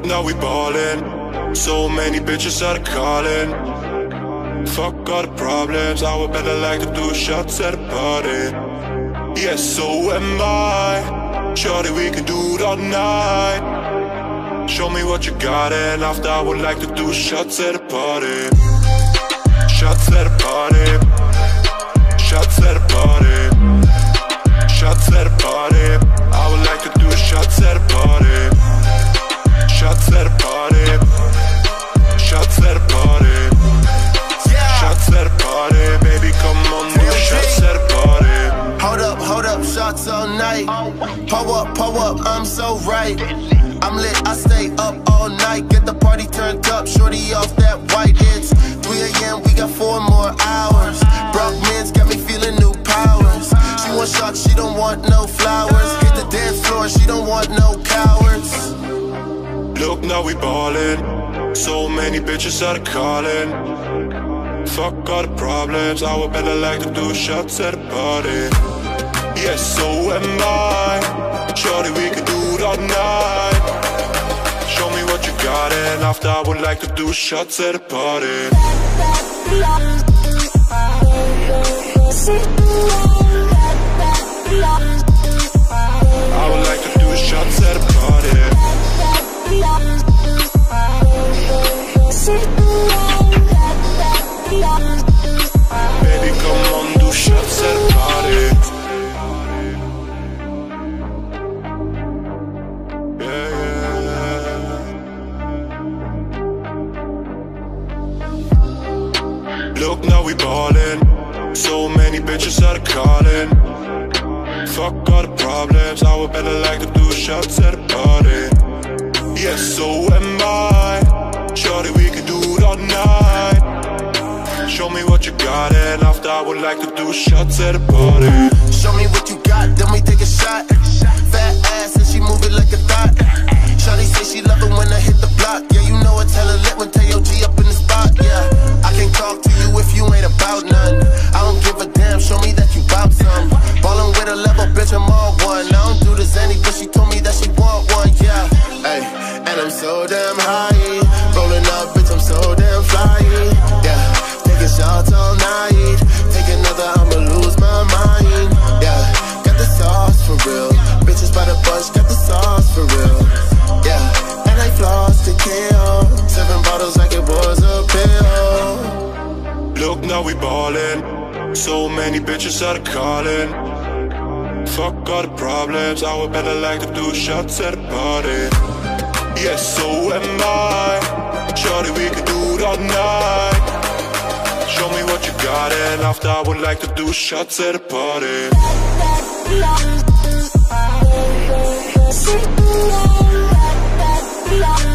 Look, now we ballin'. So many bitches are calling. Fuck all the problems, I would better like to do shots at a party. Yes, so am I. Shorty, we can do it all night. Show me what you got, and after I would like to do shots at a party. Shots at a party. Shots at a party. Shots at a party. I would like to do shots at a party. Shots at a party. Shots at a party. Shots at a party. Baby, come on, do shots at a party. Hold up, shots all night. Pull up, I'm so right. I'm lit, I stay up all night. Get the party turned up, shorty off that white. It's 3 AM, we got 4 more hours. Broke men's got me feeling new powers. She want shots, she don't want no flowers. Hit the dance floor, she don't want no cowards. Look, now we ballin'. So many bitches are calling. Fuck all the problems, I would better like to do shots at a party. Yes, so am I. Shorty, we can do it all night. Show me what you got, and after I would like to do shots at a party. I would like to do shots at a party. Baby, come on, do shots at a party. Yeah, yeah. Look, now we ballin'. So many bitches are calling. Fuck all the problems, I would better like to do shots at a party. Yes, so am I. Shorty, we can do it all night. Show me what you got, and after I would like to do shots at a party. Show me what you got, then we take a shot. Fat ass and she move it like a thought. Shawty say she love it when I hit the block. Yeah, you know it's hella lit when Teo G up in the spot. Yeah, I can't talk to you if you ain't about none. I don't give a damn, show me that you bout some. Ballin' with a level, bitch, I'm all one. I don't do the Zanny, but she told me that she want one. Yeah, hey, and I'm so damn high. Rollin' up, bitch, I'm so damn fly. Yeah, taking shots all night. Take another, I'ma lose my mind. Yeah, got the sauce for real. Bitches by the bunch, got the sauce for real. Yeah, and I floss to kill. 7 bottles like it was a pill. Look, now we ballin'. So many bitches are calling. Fuck all the problems, I would better like to do shots at a party. Yes, so am I. Shorty, we can do it all night. Show me what you got, and after I would like to do shots at a party. Yeah.